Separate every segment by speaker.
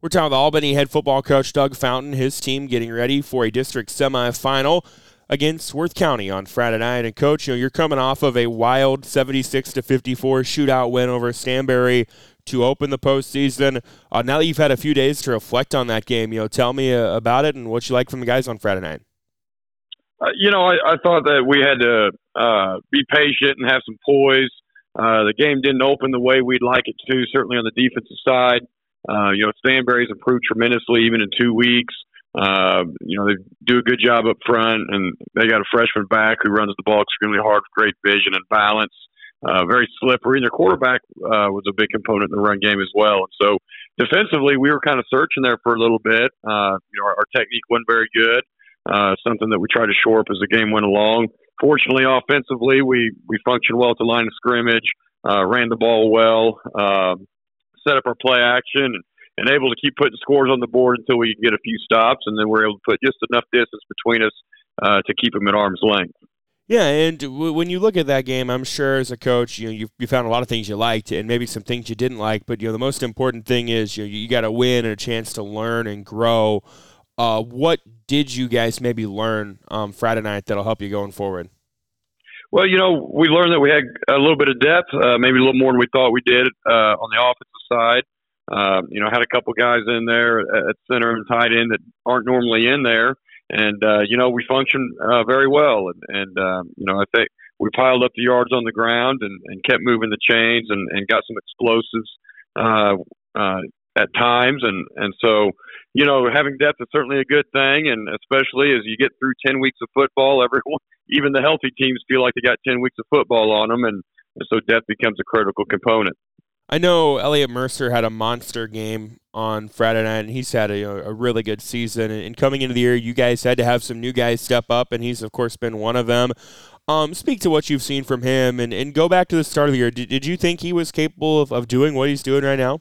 Speaker 1: We're talking with Albany head football coach Doug Fountain, his team getting ready for a district semifinal against Worth County on Friday night. And, Coach, you're coming off of a wild 76-54 shootout win over Stanberry to open the postseason. Now that you've had a few days to reflect on that game, tell me about it and what you like from the guys on Friday night.
Speaker 2: I thought that we had to be patient and have some poise. The game didn't open the way we'd like it to, certainly on the defensive side. Stanberry's improved tremendously even in 2 weeks. They do a good job up front, and they got a freshman back who runs the ball extremely hard with great vision and balance. Very slippery, and their quarterback was a big component in the run game as well. And so defensively, we were kind of searching there for a little bit. Our technique wasn't very good, something that we tried to shore up as the game went along. Fortunately, offensively, we functioned well at the line of scrimmage, ran the ball well, set up our play action, and able to keep putting scores on the board until we could get a few stops, and then we're able to put just enough distance between us to keep them at arm's length.
Speaker 1: Yeah, and when you look at that game, I'm sure as a coach, you found a lot of things you liked and maybe some things you didn't like, but the most important thing is you got to win and a chance to learn and grow. What did you guys maybe learn Friday night that'll help you going forward?
Speaker 2: Well, we learned that we had a little bit of depth, maybe a little more than we thought we did on the offensive side. Had a couple guys in there at center and tight end that aren't normally in there. And, we functioned very well. And I think we piled up the yards on the ground and kept moving the chains and got some explosives at times. And so, having depth is certainly a good thing. And especially as you get through 10 weeks of football, everyone, even the healthy teams feel like they got 10 weeks of football on them. And so depth becomes a critical component.
Speaker 1: I know Elliot Mercer had a monster game on Friday night, and he's had a really good season. And coming into the year, you guys had to have some new guys step up, and he's, of course, been one of them. Speak to what you've seen from him, and go back to the start of the year. Did you think he was capable of doing what he's doing right now?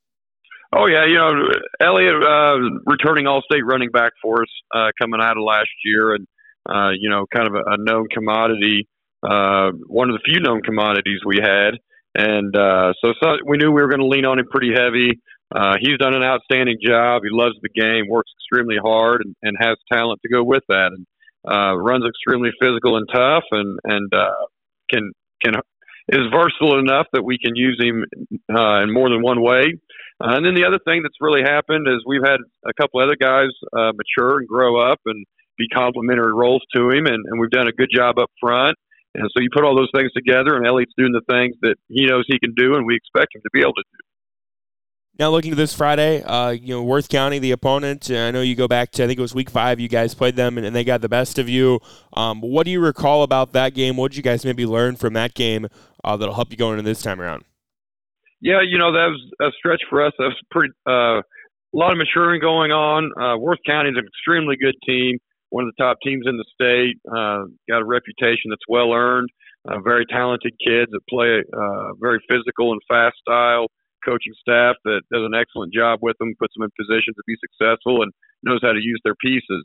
Speaker 2: Oh, yeah. Elliot, returning All-State running back for us coming out of last year, and, kind of a known commodity, one of the few known commodities we had. And so we knew we were going to lean on him pretty heavy. He's done an outstanding job. He loves the game, works extremely hard, and has talent to go with that. And runs extremely physical and tough, and is versatile enough that we can use him in more than one way. And then the other thing that's really happened is we've had a couple other guys mature and grow up and be complementary roles to him, and we've done a good job up front. And so you put all those things together, and Elliot's doing the things that he knows he can do, and we expect him to be able to do.
Speaker 1: Now looking to this Friday, Worth County, the opponent. I know you go back to, I think it was week 5, you guys played them, and they got the best of you. What do you recall about that game? What did you guys maybe learn from that game that'll help you going into this time around?
Speaker 2: Yeah, that was a stretch for us. That was pretty a lot of maturing going on. Worth County is an extremely good team. One of the top teams in the state, got a reputation that's well earned, very talented kids that play very physical and fast style, coaching staff that does an excellent job with them, puts them in position to be successful and knows how to use their pieces.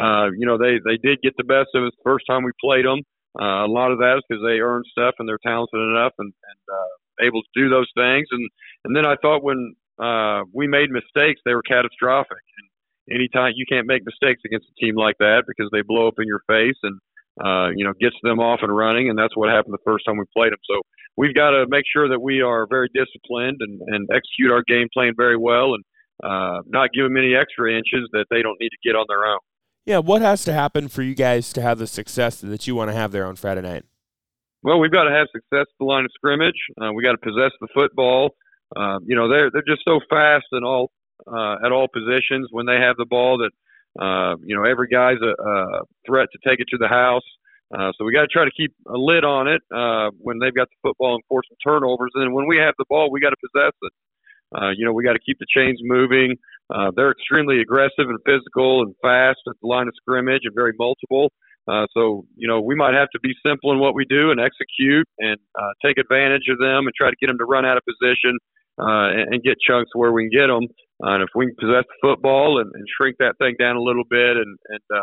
Speaker 2: They did get the best of us the first time we played them. A lot of that is because they earned stuff and they're talented enough and able to do those things. And then I thought when we made mistakes, they were catastrophic. And anytime you can't make mistakes against a team like that because they blow up in your face and, gets them off and running. And that's what happened the first time we played them. So we've got to make sure that we are very disciplined and execute our game plan very well and not give them any extra inches that they don't need to get on their own.
Speaker 1: Yeah, what has to happen for you guys to have the success that you want to have there on Friday night?
Speaker 2: Well, we've got to have success at the line of scrimmage. We got to possess the football. They're just so fast and all at all positions when they have the ball that every guy's a threat to take it to the house. So we got to try to keep a lid on it when they've got the football and force some turnovers. And then when we have the ball, we got to possess it. We got to keep the chains moving. They're extremely aggressive and physical and fast at the line of scrimmage and very multiple. So we might have to be simple in what we do and execute and take advantage of them and try to get them to run out of position and get chunks where we can get them. And if we can possess the football and shrink that thing down a little bit and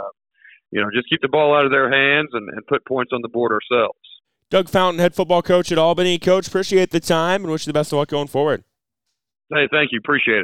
Speaker 2: just keep the ball out of their hands and put points on the board ourselves.
Speaker 1: Doug Fountain, head football coach at Albany. Coach, appreciate the time and wish you the best of luck going forward.
Speaker 2: Hey, thank you. Appreciate it.